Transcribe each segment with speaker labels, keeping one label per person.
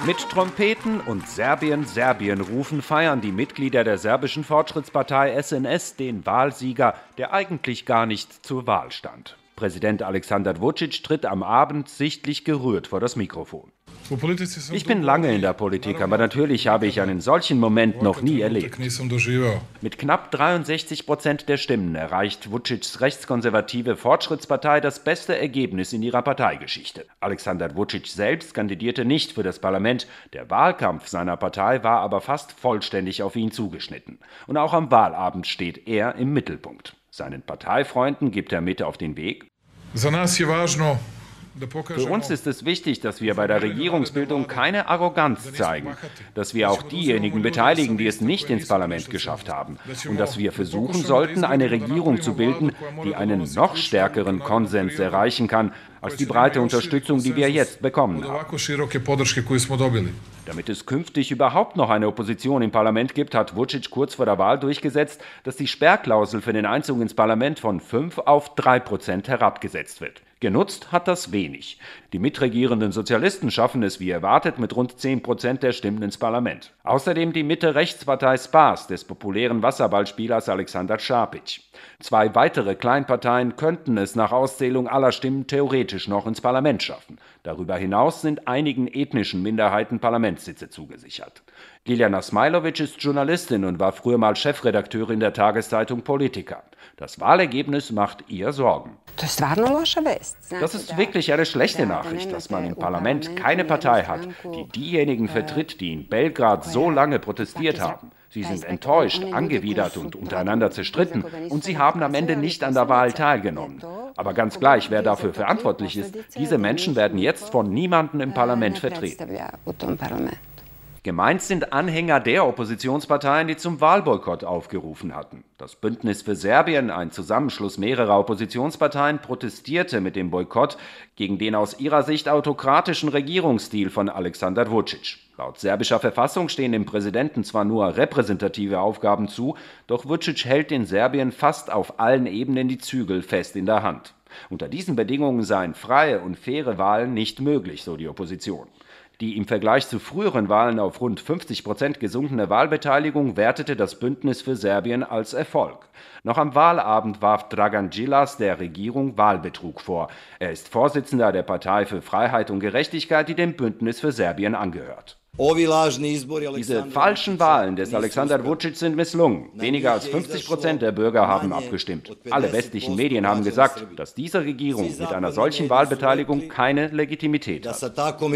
Speaker 1: Mit Trompeten und Serbien, Serbien rufen feiern die Mitglieder der serbischen Fortschrittspartei SNS den Wahlsieger, der eigentlich gar nicht zur Wahl stand. Präsident Aleksandar Vučić tritt am Abend sichtlich gerührt vor das Mikrofon. Ich bin lange in der Politik, aber natürlich habe ich einen solchen Moment noch nie erlebt. Mit knapp 63% der Stimmen erreicht Vučićs rechtskonservative Fortschrittspartei das beste Ergebnis in ihrer Parteigeschichte. Aleksandar Vučić selbst kandidierte nicht für das Parlament. Der Wahlkampf seiner Partei war aber fast vollständig auf ihn zugeschnitten. Und auch am Wahlabend steht er im Mittelpunkt. Seinen Parteifreunden gibt er mit auf den Weg. Für uns ist es wichtig, dass wir bei der Regierungsbildung keine Arroganz zeigen, dass wir auch diejenigen beteiligen, die es nicht ins Parlament geschafft haben und dass wir versuchen sollten, eine Regierung zu bilden, die einen noch stärkeren Konsens erreichen kann, als die breite Unterstützung, die wir jetzt bekommen haben. Damit es künftig überhaupt noch eine Opposition im Parlament gibt, hat Vučić kurz vor der Wahl durchgesetzt, dass die Sperrklausel für den Einzug ins Parlament von 5 auf 3% herabgesetzt wird. Genutzt hat das wenig. Die mitregierenden Sozialisten schaffen es wie erwartet mit rund 10% der Stimmen ins Parlament. Außerdem die Mitte-Rechtspartei SPAS des populären Wasserballspielers Aleksandar Šapić. 2 weitere Kleinparteien könnten es nach Auszählung aller Stimmen theoretisch noch ins Parlament schaffen. Darüber hinaus sind einigen ethnischen Minderheiten Parlamentssitze zugesichert. Ljiljana Smailović ist Journalistin und war früher mal Chefredakteurin der Tageszeitung Politika. Das Wahlergebnis macht ihr Sorgen. Das ist wirklich eine schlechte Nachricht, dass man im Parlament keine Partei hat, die diejenigen vertritt, die in Belgrad so lange protestiert haben. Sie sind enttäuscht, angewidert und untereinander zerstritten und sie haben am Ende nicht an der Wahl teilgenommen. Aber ganz gleich, wer dafür verantwortlich ist, diese Menschen werden jetzt von niemandem im Parlament vertreten. Gemeint sind Anhänger der Oppositionsparteien, die zum Wahlboykott aufgerufen hatten. Das Bündnis für Serbien, ein Zusammenschluss mehrerer Oppositionsparteien, protestierte mit dem Boykott gegen den aus ihrer Sicht autokratischen Regierungsstil von Aleksandar Vučić. Laut serbischer Verfassung stehen dem Präsidenten zwar nur repräsentative Aufgaben zu, doch Vučić hält in Serbien fast auf allen Ebenen die Zügel fest in der Hand. Unter diesen Bedingungen seien freie und faire Wahlen nicht möglich, so die Opposition. Die im Vergleich zu früheren Wahlen auf rund 50% gesunkene Wahlbeteiligung wertete das Bündnis für Serbien als Erfolg. Noch am Wahlabend warf Dragan Đilas der Regierung Wahlbetrug vor. Er ist Vorsitzender der Partei für Freiheit und Gerechtigkeit, die dem Bündnis für Serbien angehört. Diese falschen Wahlen des Aleksandar Vučić sind misslungen. Weniger als 50% der Bürger haben abgestimmt. Alle westlichen Medien haben gesagt, dass diese Regierung mit einer solchen Wahlbeteiligung keine Legitimität hat.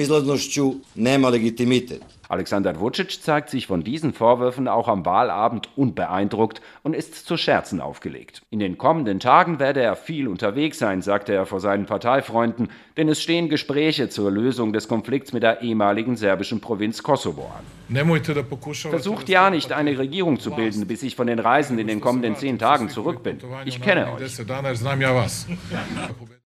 Speaker 1: Aleksandar Vučić zeigt sich von diesen Vorwürfen auch am Wahlabend unbeeindruckt und ist zu Scherzen aufgelegt. In den kommenden Tagen werde er viel unterwegs sein, sagte er vor seinen Parteifreunden, denn es stehen Gespräche zur Lösung des Konflikts mit der ehemaligen serbischen Provinz Kosovo an. Versucht ja nicht, eine Regierung zu bilden, bis ich von den Reisen in den kommenden 10 Tagen zurück bin. Ich kenne euch.